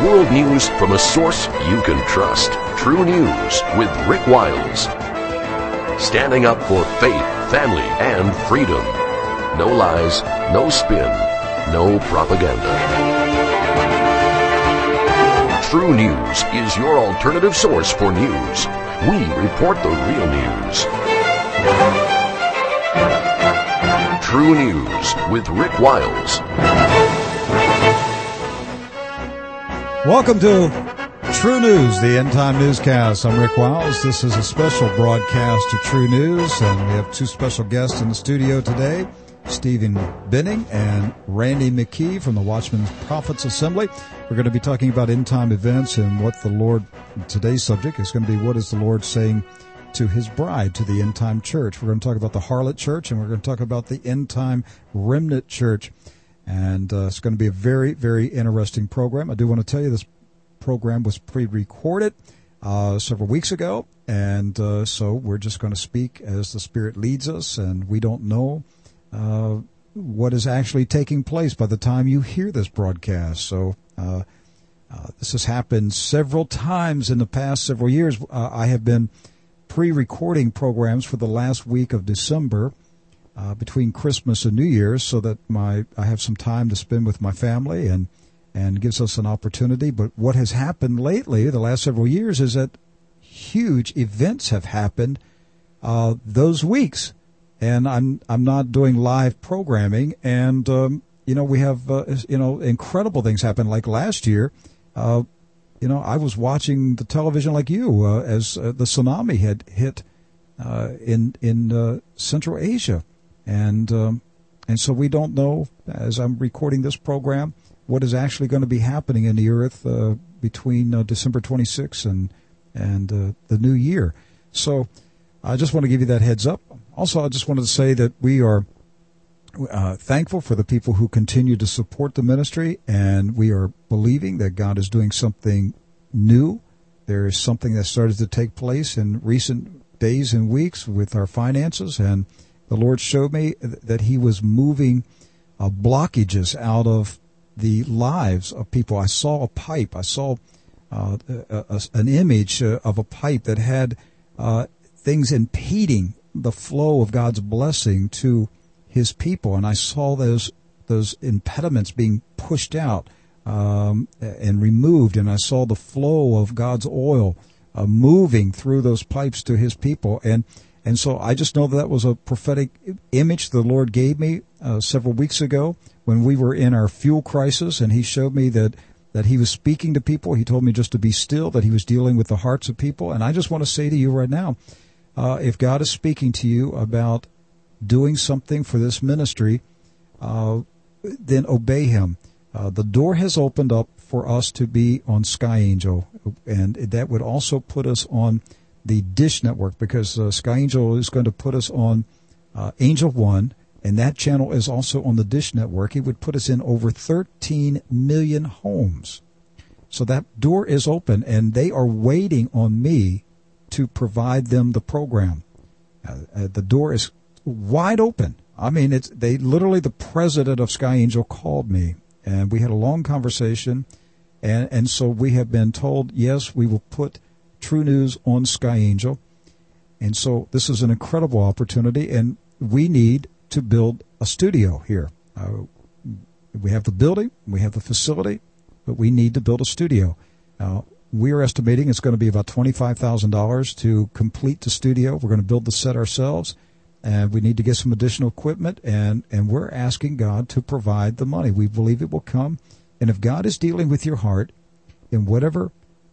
World news from a source you can trust. True News with Rick Wiles. Standing up for faith, family, and freedom. No lies, no spin, no propaganda. True News is your alternative source for news. We report the real news. True News with Rick Wiles. Welcome to True News, the End Time Newscast. I'm Rick Wiles. This is a special broadcast to True News, and we have two special guests in the studio today, Stephen Benning and Randy McKee from the Watchmen's Prophets Assembly. We're going to be talking about end-time events and what the Lord, today's subject is going to be, what is the Lord saying to his bride, to the end-time church. We're going to talk about the harlot church, and we're going to talk about the end-time remnant church. And it's going to be a very, very interesting program. I do want to tell you this program was pre-recorded several weeks ago, and so we're just going to speak as the Spirit leads us, and we don't know what is actually taking place by the time you hear this broadcast. So this has happened several times in the past several years. I have been pre-recording programs for the last week of December, between Christmas and New Year's, so that I have some time to spend with my family and gives us an opportunity. But what has happened lately, the last several years, is that huge events have happened those weeks, and I'm not doing live programming. And we have incredible things happen. Like last year, I was watching the television like you as the tsunami had hit in Central Asia. And so we don't know, as I'm recording this program, what is actually going to be happening in the earth between December 26th and the new year. So I just want to give you that heads up. Also, I just wanted to say that we are thankful for the people who continue to support the ministry, and we are believing that God is doing something new. There is something that started to take place in recent days and weeks with our finances, and the Lord showed me that he was moving blockages out of the lives of people. I saw a pipe. I saw an image of a pipe that had things impeding the flow of God's blessing to his people. And I saw those impediments being pushed out and removed. And I saw the flow of God's oil moving through those pipes to his people. And so I just know that was a prophetic image the Lord gave me several weeks ago when we were in our fuel crisis, and he showed me that he was speaking to people. He told me just to be still, that he was dealing with the hearts of people. And I just want to say to you right now, if God is speaking to you about doing something for this ministry, then obey him. The door has opened up for us to be on Sky Angel, and that would also put us on the Dish Network, because Sky Angel is going to put us on Angel One, and that channel is also on the Dish Network. It would put us in over 13 million homes. So that door is open, and they are waiting on me to provide them the program. The door is wide open. I mean, the president of Sky Angel called me, and we had a long conversation, and so we have been told, yes, we will put True News on Sky Angel. And so this is an incredible opportunity, and we need to build a studio here. We have the building, we have the facility, but we need to build a studio. We are estimating it's going to be about $25,000 to complete the studio. We're going to build the set ourselves, and we need to get some additional equipment, and we're asking God to provide the money. We believe it will come. And if God is dealing with your heart in whatever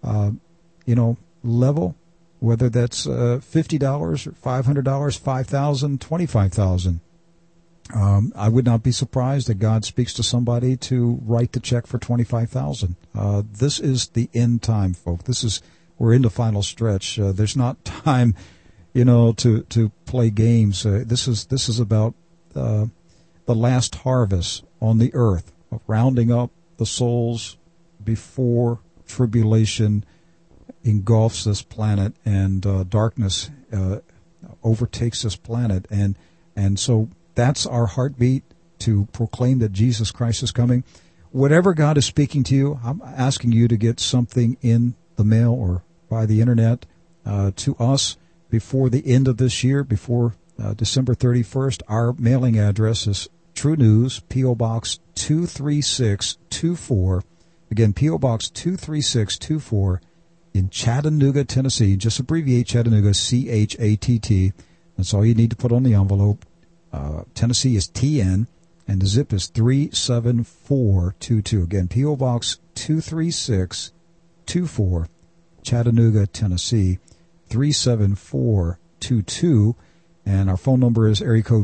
level, whether that's $50 or $500, $5,000, $25,000. I would not be surprised that God speaks to somebody to write the check for $25,000. This is the end time, folks. We're in the final stretch. There's not time, to play games. This is about the last harvest on the earth, of rounding up the souls before tribulation engulfs this planet, and darkness overtakes this planet, and so that's our heartbeat, to proclaim that Jesus Christ is coming. whatever God is speaking to you, I'm asking you to get something in the mail or by the internet to us before the end of this year, before December 31st. Our mailing address is True News, P.O. Box 23624. Again, P.O. Box 23624 in Chattanooga, Tennessee. Just abbreviate Chattanooga, C-H-A-T-T. That's all you need to put on the envelope. Tennessee is TN, and the zip is 37422. Again, P.O. Box 23624, Chattanooga, Tennessee, 37422. And our phone number is area code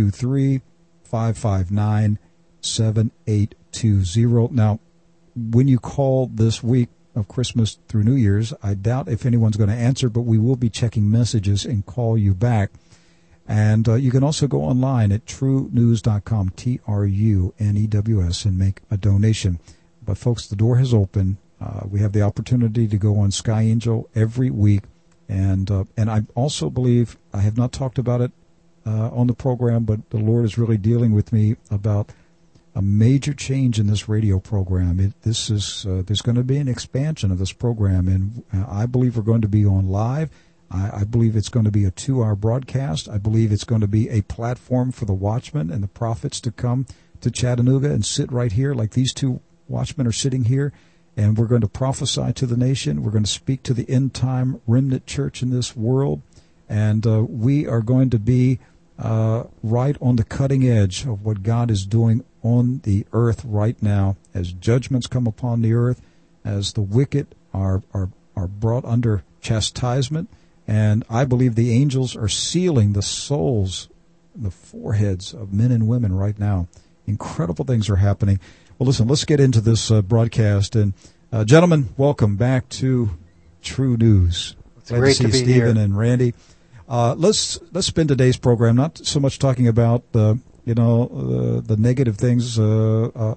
423-559-7820. Now, when you call this week of Christmas through New Year's, I doubt if anyone's going to answer, but we will be checking messages and call you back. And you can also go online at truenews.com, Trunews, and make a donation. But, folks, the door has opened. We have the opportunity to go on Sky Angel every week. And I also believe, I have not talked about it on the program, but the Lord is really dealing with me about a major change in this radio program. There's going to be an expansion of this program, and I believe we're going to be on live. I believe it's going to be a 2-hour broadcast. I believe it's going to be a platform for the watchmen and the prophets to come to Chattanooga and sit right here like these two watchmen are sitting here. And we're going to prophesy to the nation. We're going to speak to the end-time remnant church in this world. And we are going to be right on the cutting edge of what God is doing on the earth right now, as judgments come upon the earth, as the wicked are brought under chastisement. And I believe the angels are sealing the souls, the foreheads of men and women right now. Incredible things are happening. Well, listen, let's get into this broadcast. And, gentlemen, welcome back to True News. It's great to be Stephen here. And Randy. Let's spend today's program not so much talking about the negative things, the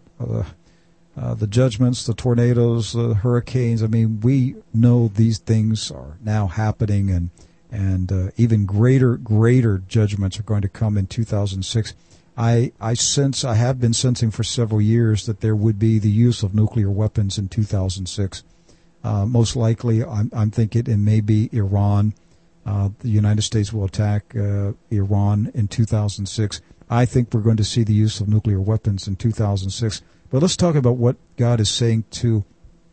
judgments, the tornadoes, the hurricanes. I mean, we know these things are now happening, and even greater judgments are going to come in 2006. I have been sensing for several years that there would be the use of nuclear weapons in 2006. Most likely, I'm thinking it may be Iran. The United States will attack Iran in 2006. I think we're going to see the use of nuclear weapons in 2006. But let's talk about what God is saying to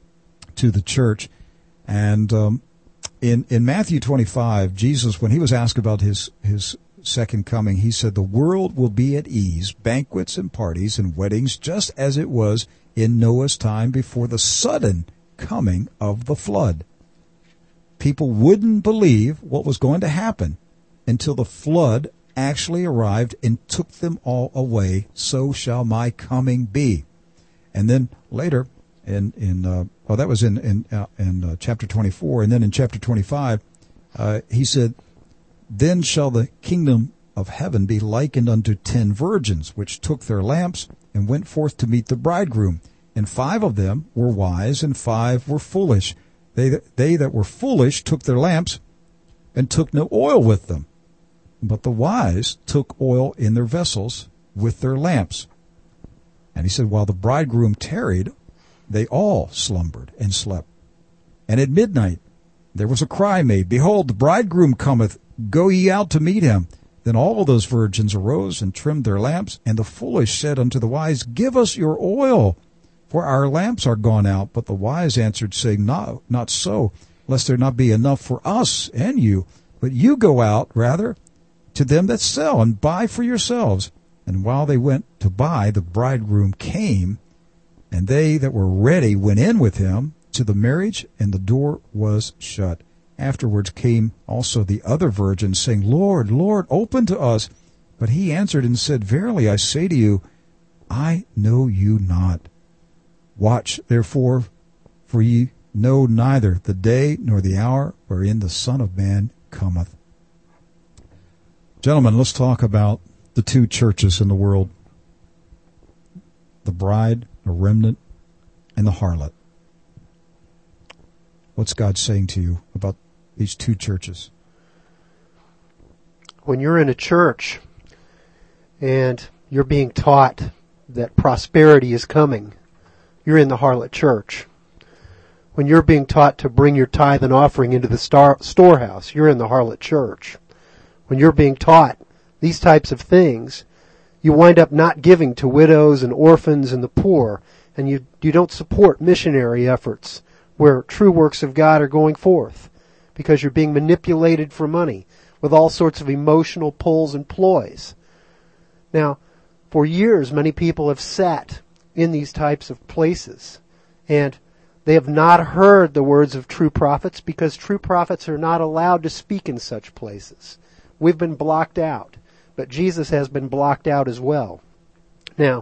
the church. And in Matthew 25, Jesus, when he was asked about his second coming, he said, "The world will be at ease, banquets and parties and weddings, just as it was in Noah's time before the sudden coming of the flood." People wouldn't believe what was going to happen until the flood actually arrived and took them all away. So shall my coming be. And then later, that was in chapter 24, and then in chapter 25, he said, "Then shall the kingdom of heaven be likened unto 10 virgins, which took their lamps and went forth to meet the bridegroom. And 5 of them were wise, and 5 were foolish. They that were foolish took their lamps and took no oil with them. But the wise took oil in their vessels with their lamps." And he said, "While the bridegroom tarried, they all slumbered and slept. And at midnight there was a cry made, Behold, the bridegroom cometh, go ye out to meet him. Then all those virgins arose and trimmed their lamps. And the foolish said unto the wise, Give us your oil, for our lamps are gone out. But the wise answered, saying, No, not so, lest there not be enough for us and you. But you go out rather to them that sell, and buy for yourselves. And while they went to buy, the bridegroom came, and they that were ready went in with him to the marriage, and the door was shut. Afterwards came also the other virgins, saying, Lord, Lord, open to us. But he answered and said, Verily I say to you, I know you not. Watch therefore, for ye know neither the day nor the hour wherein the Son of Man cometh." Gentlemen, let's talk about the 2 churches in the world: the bride, the remnant, and the harlot. What's God saying to you about these 2 churches? When you're in a church and you're being taught that prosperity is coming, you're in the harlot church. When you're being taught to bring your tithe and offering into the storehouse, you're in the harlot church. When you're being taught these types of things, you wind up not giving to widows and orphans and the poor, and you don't support missionary efforts where true works of God are going forth, because you're being manipulated for money with all sorts of emotional pulls and ploys. Now, for years, many people have sat in these types of places, and they have not heard the words of true prophets, because true prophets are not allowed to speak in such places. We've been blocked out, but Jesus has been blocked out as well. Now,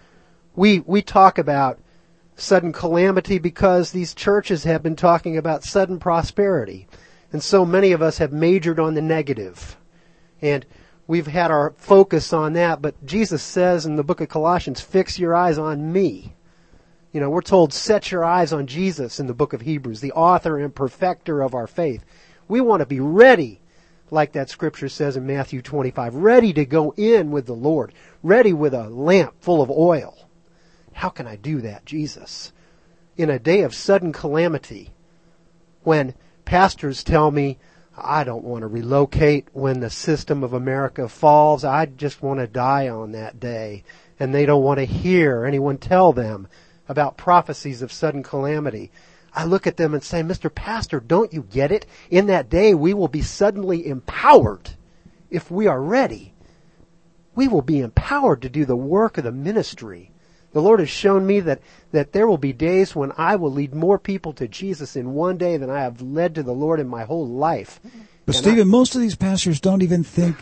we talk about sudden calamity because these churches have been talking about sudden prosperity, and so many of us have majored on the negative, and we've had our focus on that. But Jesus says in the book of Colossians, fix your eyes on me. You know, we're told, set your eyes on Jesus in the book of Hebrews, the author and perfecter of our faith. We want to be ready, like that scripture says in Matthew 25, ready to go in with the Lord, ready with a lamp full of oil. How can I do that, Jesus? In a day of sudden calamity, when pastors tell me, I don't want to relocate when the system of America falls, I just want to die on that day, and they don't want to hear anyone tell them about prophecies of sudden calamity. I look at them and say, Mr. Pastor, don't you get it? In that day, we will be suddenly empowered if we are ready. We will be empowered to do the work of the ministry. The Lord has shown me that there will be days when I will lead more people to Jesus in one day than I have led to the Lord in my whole life. But Stephen, most of these pastors don't even think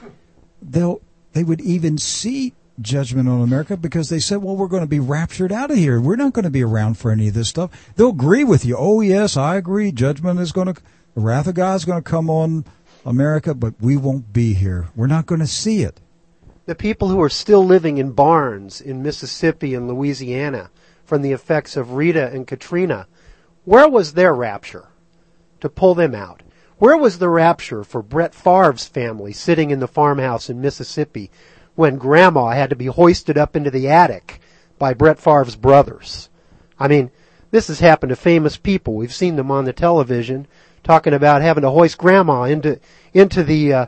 they would even see judgment on America, because they said, well, we're going to be raptured out of here. We're not going to be around for any of this stuff. They'll agree with you. Oh, yes, I agree. Judgment is the wrath of God is going to come on America, but we won't be here. We're not going to see it. The people who are still living in barns in Mississippi and Louisiana from the effects of Rita and Katrina, where was their rapture to pull them out? Where was the rapture for Brett Favre's family sitting in the farmhouse in Mississippi when Grandma had to be hoisted up into the attic by Brett Favre's brothers? I mean, this has happened to famous people. We've seen them on the television talking about having to hoist Grandma into the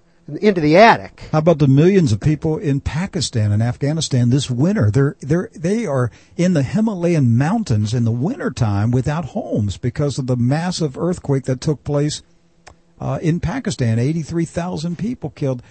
attic. How about the millions of people in Pakistan and Afghanistan this winter? They are in the Himalayan mountains in the wintertime without homes because of the massive earthquake that took place in Pakistan. 83,000 people killed.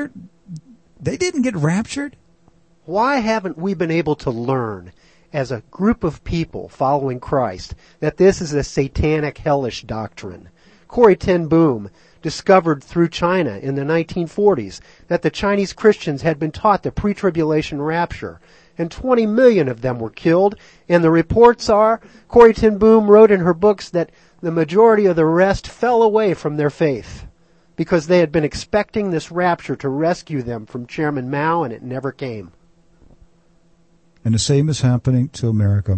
They didn't get raptured. Why haven't we been able to learn as a group of people following Christ that this is a satanic, hellish doctrine? Corrie ten Boom discovered through China in the 1940s that the Chinese Christians had been taught the pre-tribulation rapture, and 20 million of them were killed, and the reports are, Corrie ten Boom wrote in her books that the majority of the rest fell away from their faith because they had been expecting this rapture to rescue them from Chairman Mao, and it never came. And the same is happening to America.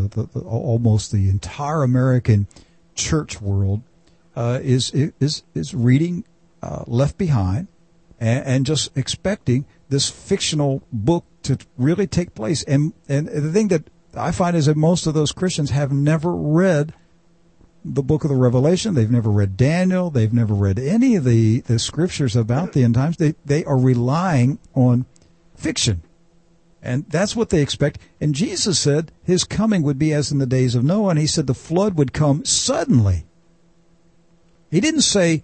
Almost the entire American church world is reading Left Behind and just expecting this fictional book to really take place. And the thing that I find is that most of those Christians have never read the book of the Revelation. They've never read Daniel. They've never read any of the scriptures about the end times. They are relying on fiction. And that's what they expect. And Jesus said his coming would be as in the days of Noah, and he said the flood would come suddenly. He didn't say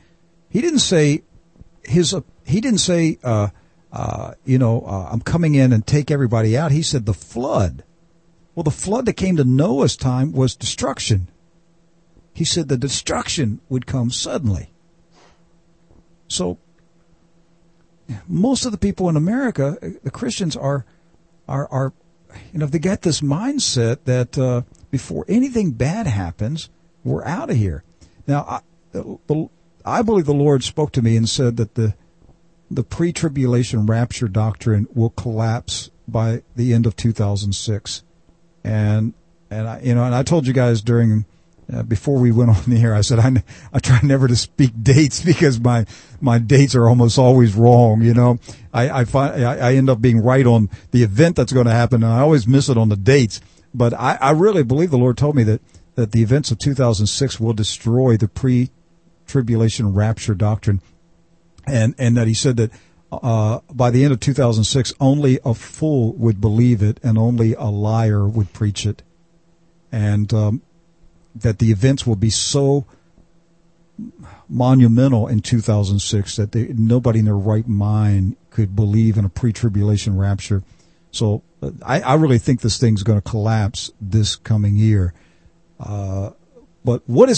I'm coming in and take everybody out. He said the flood. Well, the flood that came to Noah's time was destruction. He said the destruction would come suddenly. So most of the people in America, the Christians are they get this mindset that before anything bad happens, we're out of here. Now, I believe the Lord spoke to me and said that the pre-tribulation rapture doctrine will collapse by the end of 2006. And I told you guys during before we went on the air, I said I try never to speak dates because my dates are almost always wrong. You know, I end up being right on the event that's going to happen, and I always miss it on the dates. But I really believe the Lord told me that the events of 2006 will destroy the pre-tribulation rapture doctrine, and that He said that by the end of 2006, only a fool would believe it, and only a liar would preach it, and that the events will be so monumental in 2006 that nobody in their right mind could believe in a pre-tribulation rapture. So I really think this thing's going to collapse this coming year. But let's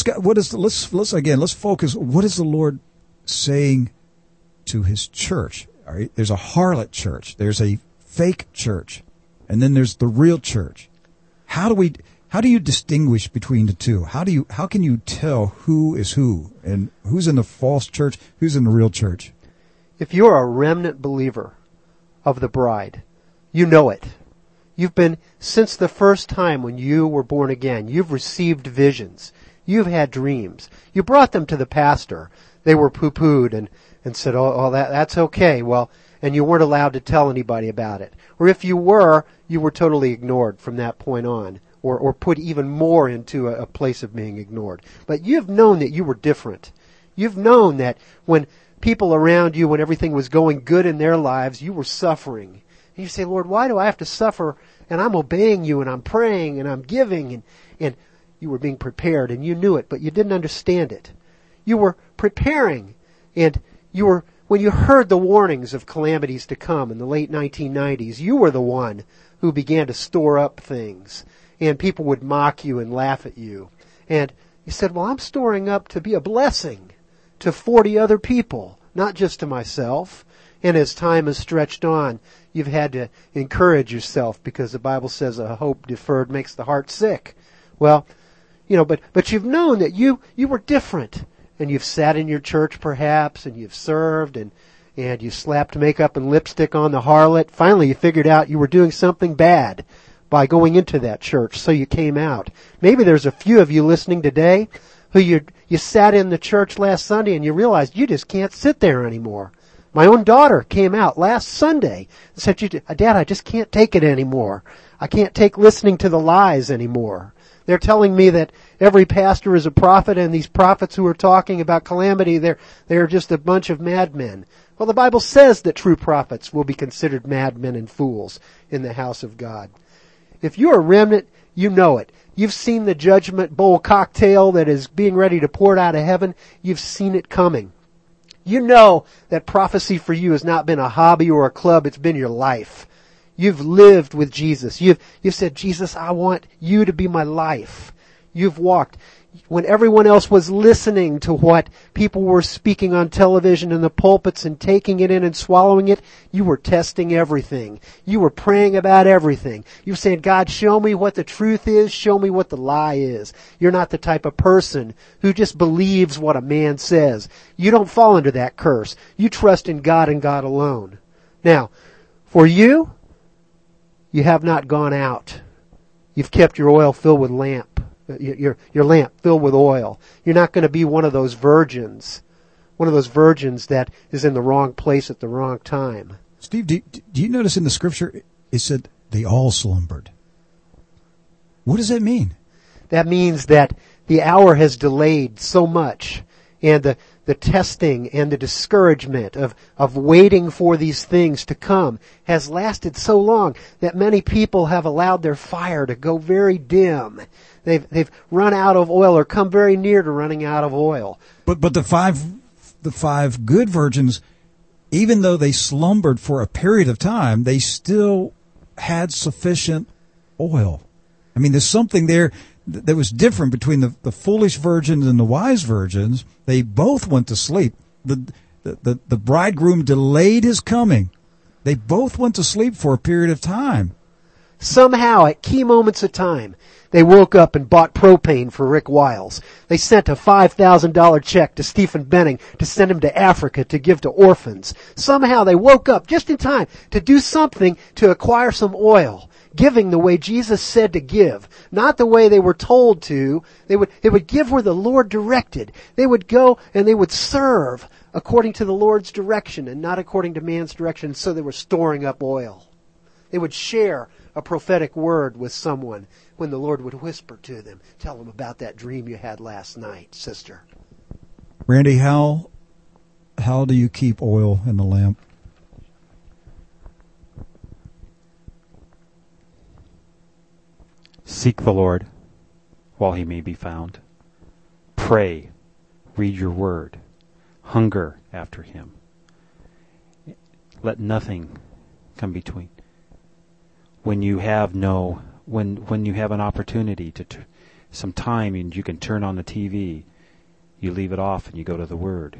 focus. What is the Lord saying to His church? All right, there's a harlot church, there's a fake church, and then there's the real church. How do you distinguish between the two? How can you tell who is who and who's in the false church, who's in the real church? If you're a remnant believer of the bride, you know it. You've been, since the first time when you were born again, you've received visions. You've had dreams. You brought them to the pastor. They were poo-pooed and said, oh, that's okay. Well, and you weren't allowed to tell anybody about it. Or if you were totally ignored from that point on. Or put even more into a place of being ignored. But you've known that you were different. You've known that when people around you, when everything was going good in their lives, you were suffering. And you say, Lord, why do I have to suffer? And I'm obeying you, and I'm praying, and I'm giving, and you were being prepared, and you knew it, but you didn't understand it. You were preparing, and when you heard the warnings of calamities to come in the late 1990s, you were the one who began to store up things. And people would mock you and laugh at you. And you said, well, I'm storing up to be a blessing to 40 other people, not just to myself. And as time has stretched on, you've had to encourage yourself because the Bible says a hope deferred makes the heart sick. Well, but you've known that you were different. And you've sat in your church perhaps, and you've served, and you slapped makeup and lipstick on the harlot. Finally, you figured out you were doing something bad by going into that church, so you came out. Maybe there's a few of you listening today who you sat in the church last Sunday and you realized you just can't sit there anymore. My own daughter came out last Sunday and said, Dad, I just can't take it anymore. I can't take listening to the lies anymore. They're telling me that every pastor is a prophet, and these prophets who are talking about calamity, they're just a bunch of madmen. Well, the Bible says that true prophets will be considered madmen and fools in the house of God. If you're a remnant, you know it. You've seen the judgment bowl cocktail that is being ready to pour out of heaven. You've seen it coming. You know that prophecy for you has not been a hobby or a club. It's been your life. You've lived with Jesus. You've said, Jesus, I want you to be my life. You've walked. When everyone else was listening to what people were speaking on television in the pulpits and taking it in and swallowing it, you were testing everything. You were praying about everything. You were saying, God, show me what the truth is. Show me what the lie is. You're not the type of person who just believes what a man says. You don't fall under that curse. You trust in God and God alone. Now, for you have not gone out. You've kept your oil filled with lamp. Your lamp filled with oil. You're not going to be one of those virgins that is in the wrong place at the wrong time. Steve, do you notice in the scripture it said they all slumbered? What does that mean? That means that the hour has delayed so much, and the testing and the discouragement of waiting for these things to come has lasted so long that many people have allowed their fire to go very dim. They've run out of oil or come very near to running out of oil. But the five good virgins, even though they slumbered for a period of time, they still had sufficient oil. I mean, there's something there that was different between the foolish virgins and the wise virgins. They both went to sleep. The bridegroom delayed his coming. They both went to sleep for a period of time. Somehow, at key moments of time, they woke up and bought propane for Rick Wiles. They sent a $5,000 check to Stephen Benning to send him to Africa to give to orphans. Somehow they woke up just in time to do something to acquire some oil. giving the way Jesus said to give, not the way they were told to. They would give where the Lord directed. They would go and they would serve according to the Lord's direction and not according to man's direction, so they were storing up oil. They would share a prophetic word with someone when the Lord would whisper to them, tell them about that dream you had last night, sister. Randy, how do you keep oil in the lamp? Seek the Lord while he may be found. Pray. Read your word. Hunger after him. Let nothing come between. When you have when you have an opportunity to some time and you can turn on the TV, you leave it off and you go to the word.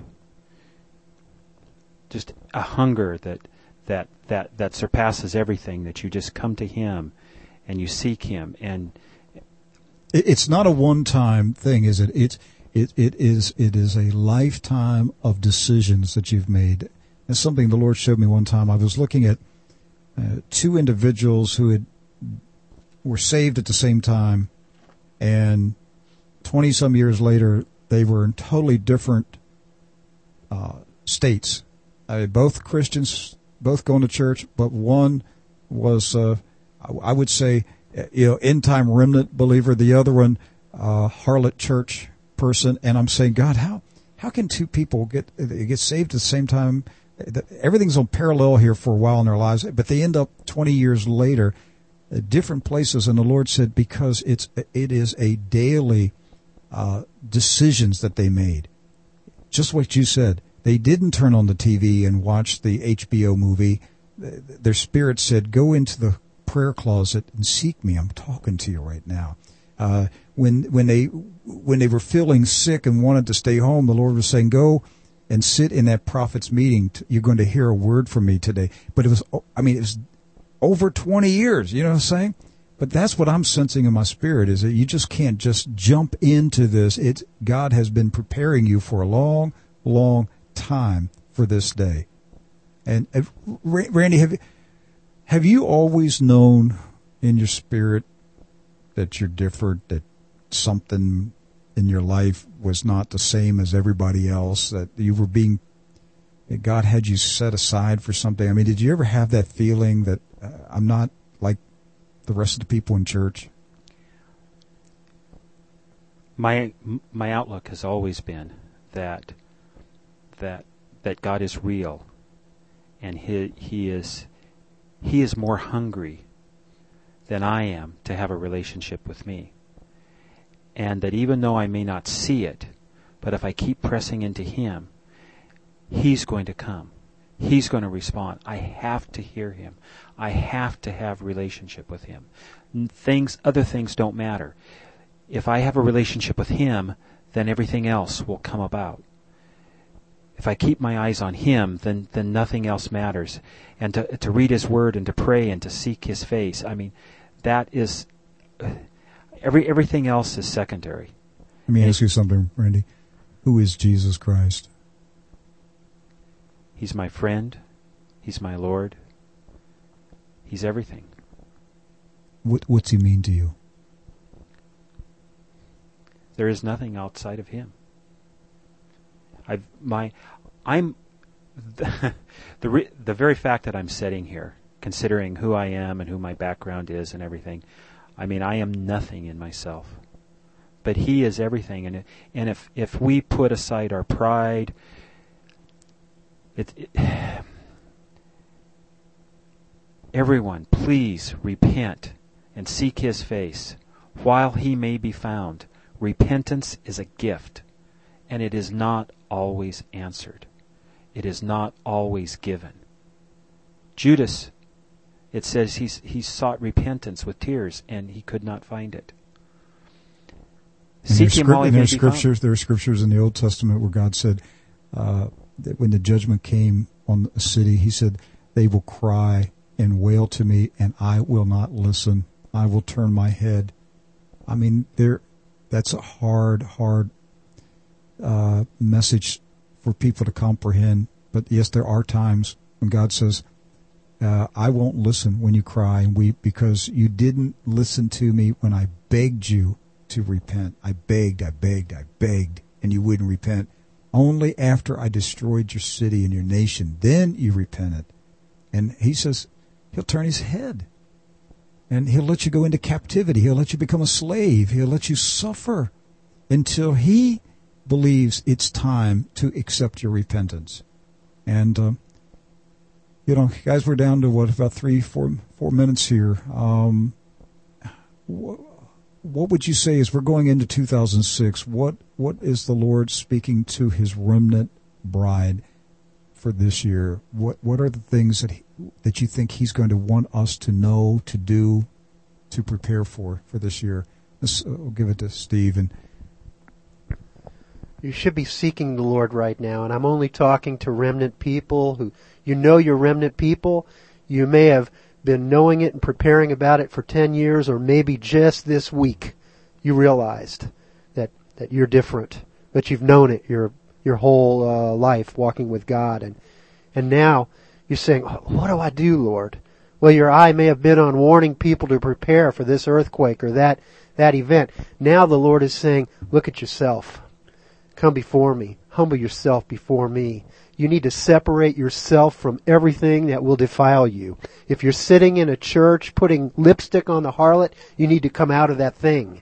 Just a hunger that surpasses everything, that you just come to him and you seek him. And it's not a one-time thing, is it? It is a lifetime of decisions that you've made. That's something the Lord showed me one time. I was looking at two individuals who were saved at the same time, and 20-some years later, they were in totally different states. Both Christians, both going to church, but one was, I would say, end-time remnant believer. The other one, harlot church person. And I'm saying, God, how can two people get saved at the same time? Everything's on parallel here for a while in their lives, but they end up 20 years later at different places. And the Lord said, because it is a daily decisions that they made. Just what you said. They didn't turn on the TV and watch the HBO movie. Their spirit said, go into the prayer closet and seek me. I'm talking to you right now. When they were feeling sick and wanted to stay home, the Lord was saying, go and sit in that prophet's meeting. You're going to hear a word from me today. But it was over 20 years, you know what I'm saying? But that's what I'm sensing in my spirit, is that you just can't just jump into this. God has been preparing you for a long, long time for this day. And Randy, have you always known in your spirit that you're different, that something in your life was not the same as everybody else, that that God had you set aside for something? I mean, did you ever have that feeling that I'm not like the rest of the people in church? My outlook has always been that God is real, and he is more hungry than I am to have a relationship with me. And that even though I may not see it, but if I keep pressing into him, he's going to come. He's going to respond. I have to hear him. I have to have relationship with him. Other things don't matter. If I have a relationship with him, then everything else will come about. If I keep my eyes on him, then nothing else matters. And to read his word and to pray and to seek his face, I mean, that is everything else is secondary. Let me ask you something, Randy. Who is Jesus Christ? He's my friend. He's my Lord. He's everything. What's he mean to you? There is nothing outside of him. The very fact that I'm sitting here, considering who I am and who my background is and everything, I mean, I am nothing in myself. But he is everything, and if we put aside our pride, everyone, please repent and seek his face while he may be found. Repentance is a gift, and it is not always answered. It is not always given. Judas, it says he sought repentance with tears, and he could not find it. Seek him while he may be found. There are scriptures in the Old Testament where God said that when the judgment came on a city, he said, they will cry and wail to me, and I will not listen. I will turn my head. I mean, that's a hard message for people to comprehend. But yes, there are times when God says, I won't listen when you cry and weep because you didn't listen to me when I begged you to repent. I begged, and you wouldn't repent. Only after I destroyed your city and your nation, then you repented. And he says he'll turn his head. And he'll let you go into captivity. He'll let you become a slave. He'll let you suffer until he believes it's time to accept your repentance. And, guys, we're down to about 3-4 minutes here. What would you say as we're going into 2006? What is the Lord speaking to his remnant bride for this year? What are the things that you think he's going to want us to know, to do, to prepare for this year? I'll give it to Steve. And you should be seeking the Lord right now, and I'm only talking to remnant people who, you're remnant people. You may have been knowing it and preparing about it for 10 years, or maybe just this week you realized that you're different, but you've known it your whole life walking with God, and now you're saying, what do I do, Lord? Well, your eye may have been on warning people to prepare for this earthquake or that event. Now the Lord is saying, look at yourself. Come before me. Humble yourself before me. You need to separate yourself from everything that will defile you. If you're sitting in a church putting lipstick on the harlot, you need to come out of that thing.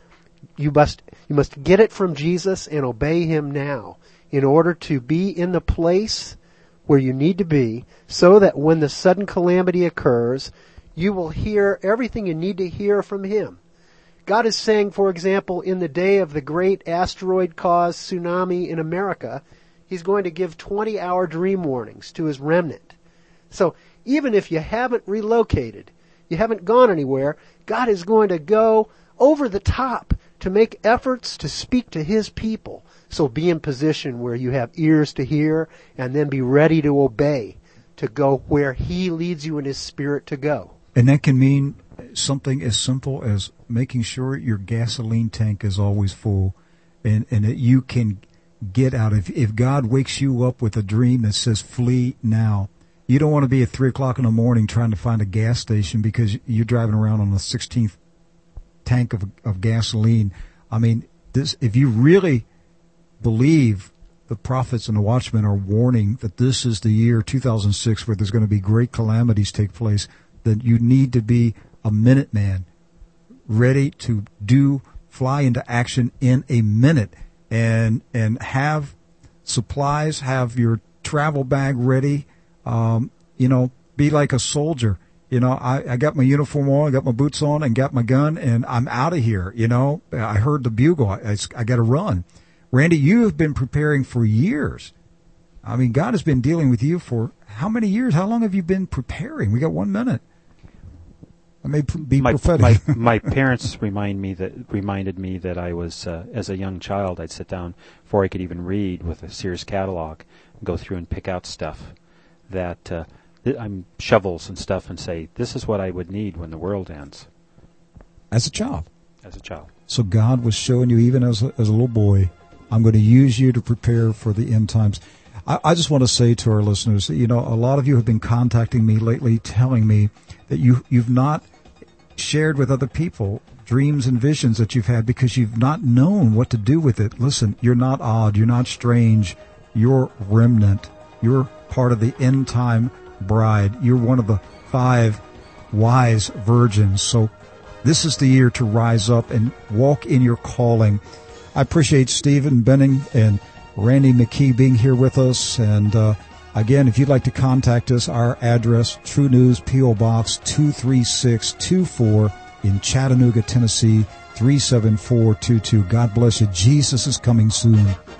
You must get it from Jesus and obey him now in order to be in the place where you need to be, so that when the sudden calamity occurs, you will hear everything you need to hear from him. God is saying, for example, in the day of the great asteroid-caused tsunami in America, he's going to give 20-hour dream warnings to his remnant. So even if you haven't relocated, you haven't gone anywhere, God is going to go over the top to make efforts to speak to his people. So be in position where you have ears to hear, and then be ready to obey, to go where he leads you in his spirit to go. And that can mean something as simple as making sure your gasoline tank is always full, and that you can get out. If God wakes you up with a dream that says flee now, you don't want to be at 3 o'clock in the morning trying to find a gas station because you're driving around on the 16th tank of gasoline. I mean, if you really believe the prophets and the watchmen are warning that this is the year 2006 where there's going to be great calamities take place, then you need to be a Minuteman, ready to fly into action in a minute, and have supplies, have your travel bag ready, be like a soldier. I got my uniform on, I got my boots on, and got my gun, and I'm out of here. I heard the bugle. I got to run. Randy, you have been preparing for years. I mean, God has been dealing with you for how many years? How long have you been preparing? We got 1 minute. I may be prophetic. My parents reminded me that I was, as a young child, I'd sit down before I could even read with a Sears catalog and go through and pick out stuff that I'm shovels and stuff and say, this is what I would need when the world ends. As a child. As a child. So God was showing you, even as a little boy, I'm going to use you to prepare for the end times. I just want to say to our listeners, a lot of you have been contacting me lately telling me that you've not shared with other people dreams and visions that you've had because you've not known what to do with it. Listen, you're not odd. You're not strange. You're remnant. You're part of the end time bride. You're one of the 5 wise virgins. So this is the year to rise up and walk in your calling. I appreciate Stephen Benning and Randy McKee being here with us. And again, if you'd like to contact us, our address, True News, P.O. Box 23624 in Chattanooga, Tennessee, 37422. God bless you. Jesus is coming soon.